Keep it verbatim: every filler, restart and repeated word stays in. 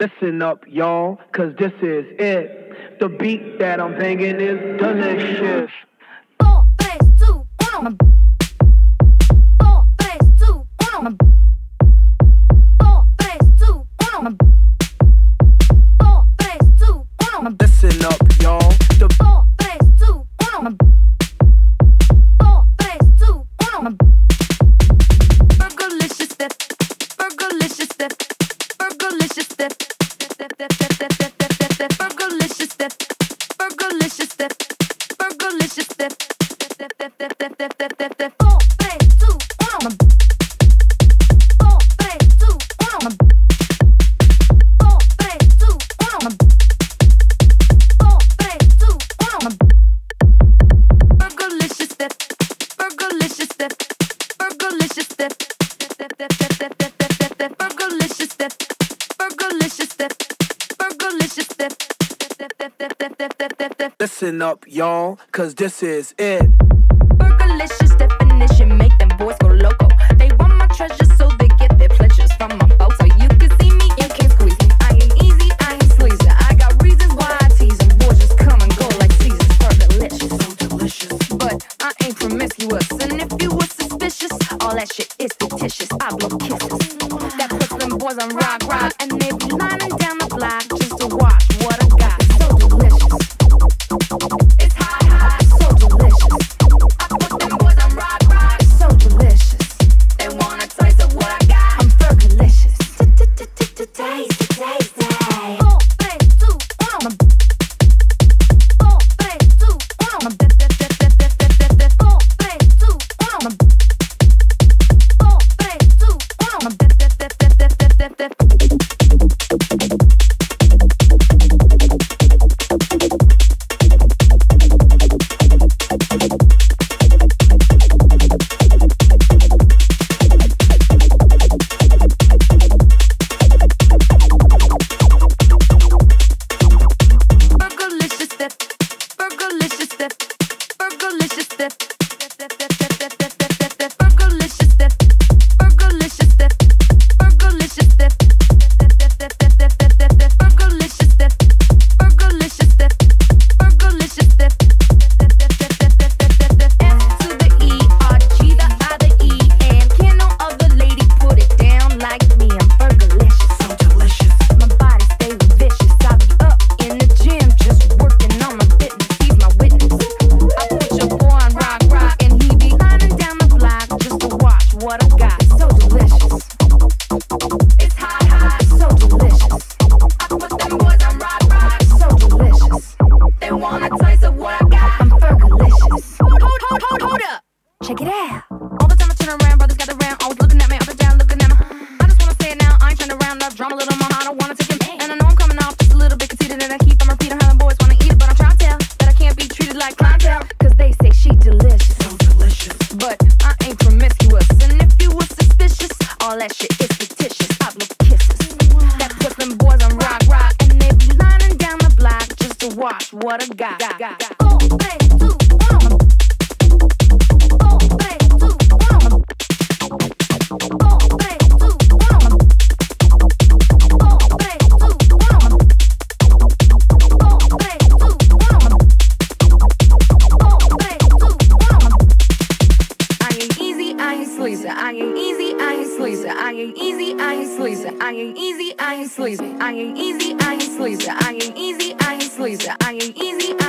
Listen up, y'all, cause this is it. The beat that I'm banging is delicious. Four, tres, two, uno. Four, tres, two, uno. Four, tres, two, uno. Four, tres, two, uno. Listen up, y'all. The Four, tres, two, uno. Four, tres, two, uno. Burgerlicious step, burgerlicious step, burgerlicious step, step, step, step, step, step, step, step, step, burgerlicious step, burgerlicious step, burgerlicious step, step, step, step, step, step, step, step, step. Four, tres, two, uno. Four, tres, two, uno. Four, tres, two, uno. Four, tres, two, uno. Burgerlicious step, burgerlicious step, burgerlicious step, step, step, step, step, step, step, step, step, burgerlicious step, burgerlicious step, burgerlicious step, step, step, step, step, step, step, step, step. Listen up, y'all, cause this is it. Burgerlicious definition make them boys go loco. They want my treasures so they get their pleasures from my photo. You can see me, you can't squeeze me. I ain't easy, I ain't sleazy. I got reasons why I tease them. Boys just come and go like Caesars. Burgerlicious, so delicious. But I ain't promiscuous, and if you were suspicious, all that shit is fictitious. I blow kisses. That puts them boys on rock, rock, and they be lining down the block just to watch what I got. So delicious. It's hot, hot, so delicious. I put them boys on rock, rock, so delicious. They want a taste of what I got. I'm burgerlicious. Taste, taste, taste. Four, tres, two, uno. Four, tres, two, uno. Four, tres, two, uno. Four, tres, two, Burgerlicious step, burgerlicious step, burgerlicious step, step, step, step, step, step, step, step, step, burgerlicious step, burgerlicious step, burgerlicious step, step, step, step, step, step, step, step, step, burgerlicious step, burgerlicious step, burgerlicious step, step, step, step, step, step, step, step, step. F to the E, R, G, the I, the E, and can no other lady put it down like me? I'm burgerlicious, so delicious. My body stay vicious. I be up in the gym just working on my fitness. He's my witness. I put your boy on rock, rock, and he be lining down the block just to watch what I got. So delicious. It's hot, hot, so delicious. I put them boys on rock, rock, so delicious. They want a taste of what I got. I'm burgerlicious. Hold, hold, hold, hold, hold up. Check it out. All the time I turn around, brothers gather around, always looking at me up and down, looking at me. I just wanna say it now. I ain't trying to round up, drama a little more. I don't wanna take him, and I know I'm coming off just a little bit conceited, and I keep on repeating how them boys wanna eat it, but I'm trying to tell that I can't be treated like clientele, cause they say she delicious, so delicious. But I ain't promiscuous, and if you were suspicious, all that shit is fictitious. I blow kisses. That puts them boys on rock, rock, and they be lining down the block just to watch what I got. Four, tres, two, uno. Four, tres, two, uno. Four, tres, two, uno. Four, tres, two, uno. Four, tres, two, uno. Four, tres, two, uno. I ain't easy, I ain't sleazy. I ain't easy, I ain't sleazy. I ain't easy, I ain't sleazy. I ain't easy, I ain't sleazy. I ain't easy, I ain't sleazy. I ain't easy, I ain't sleazy. I ain't easy,